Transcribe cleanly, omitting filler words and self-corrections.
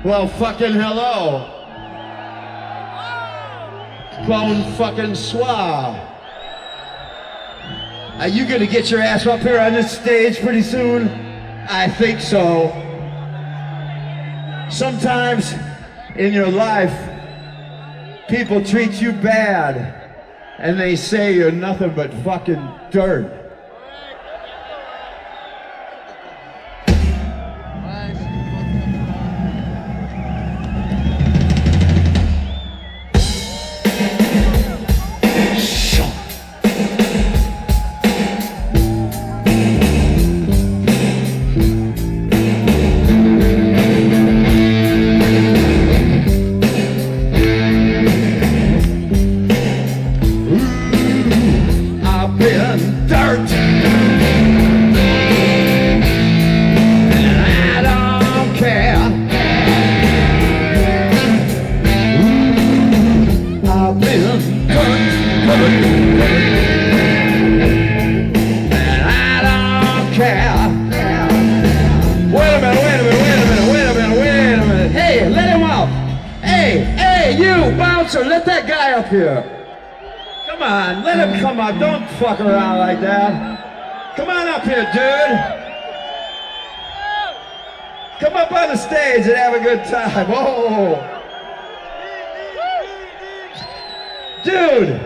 Well, fucking hello. Bone fucking soir. Are you gonna get your ass up here on this stage pretty soon? I think so. Sometimes in your life, people treat you bad and they say you're nothing but fucking dirt. Let that guy up here. Come on, let him come up. Don't fuck around like that. Come on up here, dude. Come up on the stage and have a good time. Oh. Dude.